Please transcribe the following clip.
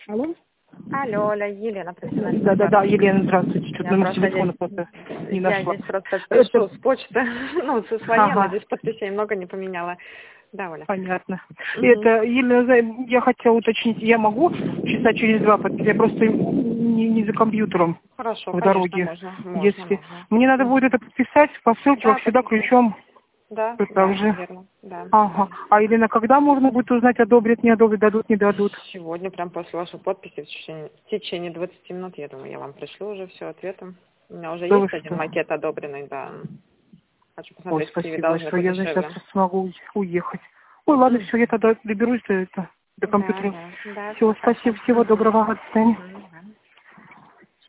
Алло? Алло, Оля, Елена, профессиональный Да, Елена, здравствуйте. Что-то Я номер просто телефона здесь, просто не я нашла. здесь просто пишу с почты, ну, со своей, но Ага, здесь подписей много не поменяла. Да, Оля. понятно. Мгм. Это, Елена, я хотела уточнить, я могу часа через 2 подписать? Я просто не за компьютером Хорошо, в конечно, дороге. можно. Если Можно. мне надо будет Мгм. это подписать по ссылке, Да, как всегда, подписать. ключом. Да, Так же. верно, да. Ага. А Елена, когда можно будет узнать, одобрят, не одобрят, дадут, не дадут? Сегодня, прям после вашей подписи, в течение 20 минут, я думаю, я вам пришлю уже все ответом. У меня уже Да вы есть один что? макет одобренный, да. Хочу Ой, посмотреть, в Киеве спасибо должны большое. быть Я, значит, дешевле. завтра смогу уехать. Ой, ладно, все, я Мгм. тогда доберусь до Да, компьютера. да, да, Все, все хорошо. спасибо, всего доброго, до свидания. Мгм.